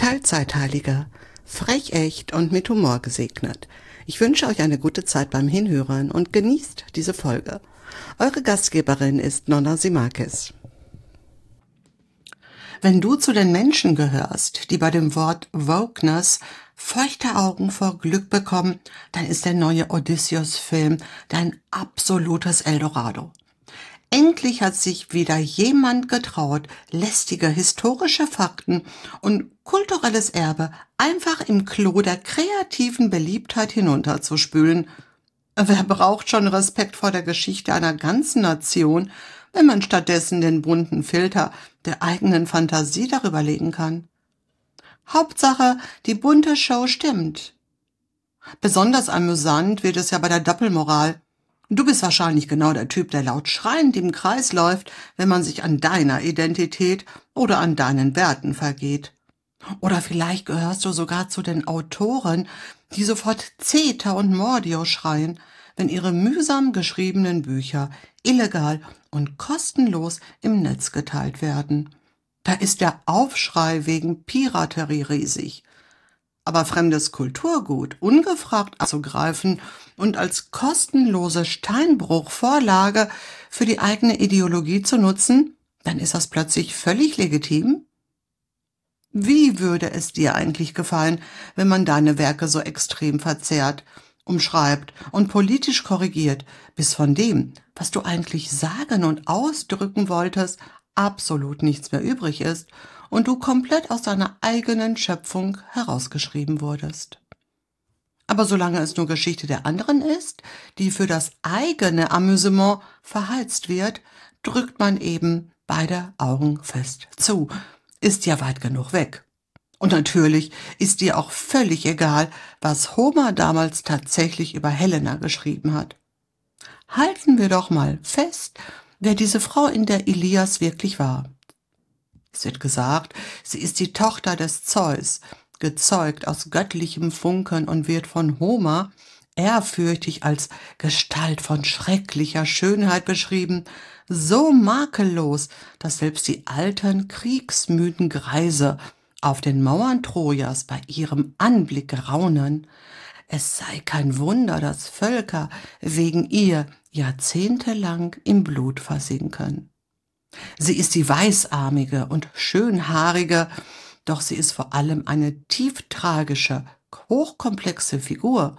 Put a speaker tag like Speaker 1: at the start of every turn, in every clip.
Speaker 1: Teilzeitheiliger, frech echt und mit Humor gesegnet. Ich wünsche euch eine gute Zeit beim Hinhören und genießt diese Folge. Eure Gastgeberin ist Nonna Simakis. Wenn du zu den Menschen gehörst, die bei dem Wort Wokeness feuchte Augen vor Glück bekommen, dann ist der neue Odysseus-Film dein absolutes Eldorado. Endlich hat sich wieder jemand getraut, lästige historische Fakten und kulturelles Erbe einfach im Klo der kreativen Beliebtheit hinunterzuspülen. Wer braucht schon Respekt vor der Geschichte einer ganzen Nation, wenn man stattdessen den bunten Filter der eigenen Fantasie darüber legen kann? Hauptsache, die bunte Show stimmt. Besonders amüsant wird es ja bei der Doppelmoral. Du bist wahrscheinlich genau der Typ, der laut schreiend im Kreis läuft, wenn man sich an deiner Identität oder an deinen Werten vergeht. Oder vielleicht gehörst du sogar zu den Autoren, die sofort Zeta und Mordio schreien, wenn ihre mühsam geschriebenen Bücher illegal und kostenlos im Netz geteilt werden. Da ist der Aufschrei wegen Piraterie riesig. Aber fremdes Kulturgut ungefragt abzugreifen und als kostenlose Steinbruchvorlage für die eigene Ideologie zu nutzen, dann ist das plötzlich völlig legitim? Wie würde es dir eigentlich gefallen, wenn man deine Werke so extrem verzerrt, umschreibt und politisch korrigiert, bis von dem, was du eigentlich sagen und ausdrücken wolltest, absolut nichts mehr übrig ist und du komplett aus deiner eigenen Schöpfung herausgeschrieben wurdest? Aber solange es nur Geschichte der anderen ist, die für das eigene Amüsement verheizt wird, drückt man eben beide Augen fest zu. Ist ja weit genug weg. Und natürlich ist dir auch völlig egal, was Homer damals tatsächlich über Helena geschrieben hat. Halten wir doch mal fest, wer diese Frau in der Ilias wirklich war. Es wird gesagt, sie ist die Tochter des Zeus, gezeugt aus göttlichem Funken und wird von Homer ehrfürchtig als Gestalt von schrecklicher Schönheit beschrieben, so makellos, dass selbst die alten, kriegsmüden Greise auf den Mauern Trojas bei ihrem Anblick raunen. Es sei kein Wunder, dass Völker wegen ihr jahrzehntelang im Blut versinken. Sie ist die weißarmige und schönhaarige, doch sie ist vor allem eine tief tragische, hochkomplexe Figur.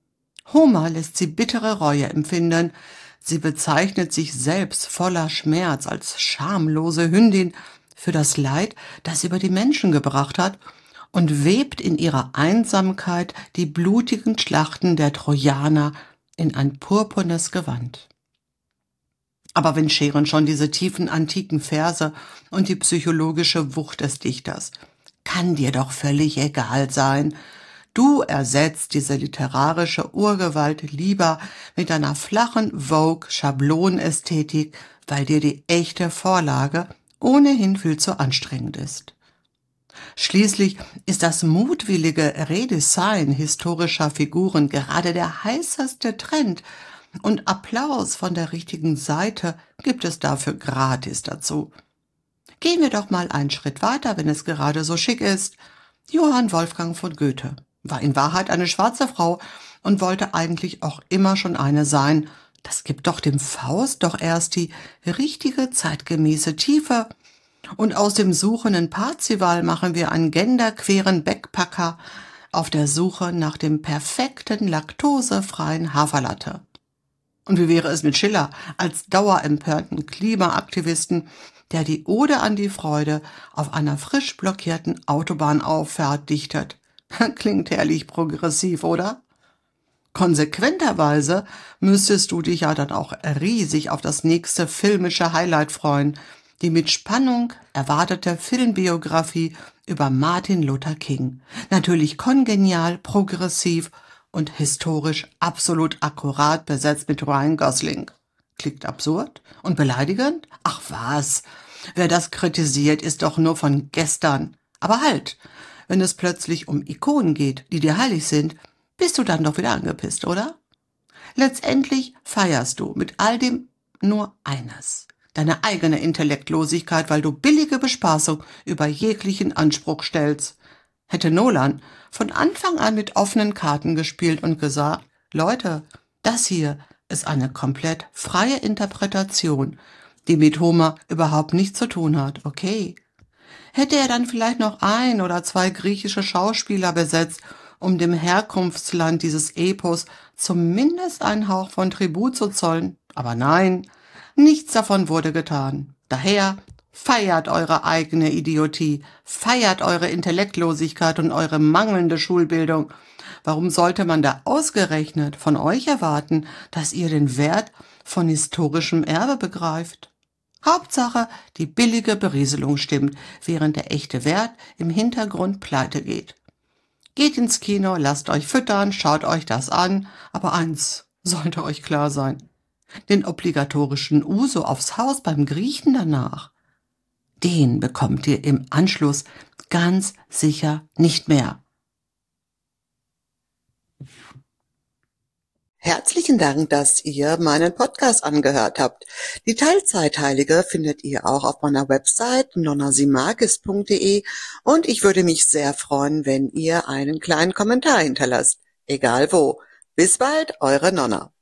Speaker 1: Homer lässt sie bittere Reue empfinden. Sie bezeichnet sich selbst voller Schmerz als schamlose Hündin für das Leid, das sie über die Menschen gebracht hat, und webt in ihrer Einsamkeit die blutigen Schlachten der Trojaner in ein purpurnes Gewand. Aber wen scheren schon diese tiefen antiken Verse und die psychologische Wucht des Dichters? Kann dir doch völlig egal sein. Du ersetzt diese literarische Urgewalt lieber mit einer flachen Vogue-Schablonästhetik, weil dir die echte Vorlage ohnehin viel zu anstrengend ist. Schließlich ist das mutwillige Redesign historischer Figuren gerade der heißeste Trend, und Applaus von der richtigen Seite gibt es dafür gratis dazu. Gehen wir doch mal einen Schritt weiter, wenn es gerade so schick ist. Johann Wolfgang von Goethe war in Wahrheit eine schwarze Frau und wollte eigentlich auch immer schon eine sein. Das gibt doch dem Faust doch erst die richtige zeitgemäße Tiefe. Und aus dem suchenden Parzival machen wir einen genderqueeren Backpacker auf der Suche nach dem perfekten laktosefreien Haferlatte. Und wie wäre es mit Schiller als dauerempörten Klimaaktivisten, der die Ode an die Freude auf einer frisch blockierten Autobahnauffahrt dichtet? Klingt herrlich progressiv, oder? Konsequenterweise müsstest du dich ja dann auch riesig auf das nächste filmische Highlight freuen, die mit Spannung erwartete Filmbiografie über Martin Luther King. Natürlich kongenial, progressiv und historisch absolut akkurat besetzt mit Ryan Gosling. Klingt absurd und beleidigend? Ach was, wer das kritisiert, ist doch nur von gestern. Aber halt, wenn es plötzlich um Ikonen geht, die dir heilig sind, bist du dann doch wieder angepisst, oder? Letztendlich feierst du mit all dem nur eines: deine eigene Intellektlosigkeit, weil du billige Bespaßung über jeglichen Anspruch stellst. Hätte Nolan von Anfang an mit offenen Karten gespielt und gesagt, Leute, das hier ist eine komplett freie Interpretation, die mit Homer überhaupt nichts zu tun hat, okay? Hätte er dann vielleicht noch ein oder zwei griechische Schauspieler besetzt, um dem Herkunftsland dieses Epos zumindest einen Hauch von Tribut zu zollen? Aber nein, nichts davon wurde getan. Daher feiert eure eigene Idiotie, feiert eure Intellektlosigkeit und eure mangelnde Schulbildung. Warum sollte man da ausgerechnet von euch erwarten, dass ihr den Wert von historischem Erbe begreift? Hauptsache, die billige Berieselung stimmt, während der echte Wert im Hintergrund pleite geht. Geht ins Kino, lasst euch füttern, schaut euch das an, aber eins sollte euch klar sein. Den obligatorischen Uso aufs Haus beim Griechen danach, den bekommt ihr im Anschluss ganz sicher nicht mehr. Herzlichen Dank, dass ihr meinen Podcast angehört habt. Die Teilzeitheilige findet ihr auch auf meiner Website nonnasimakis.de und ich würde mich sehr freuen, wenn ihr einen kleinen Kommentar hinterlasst. Egal wo. Bis bald, eure Nonna.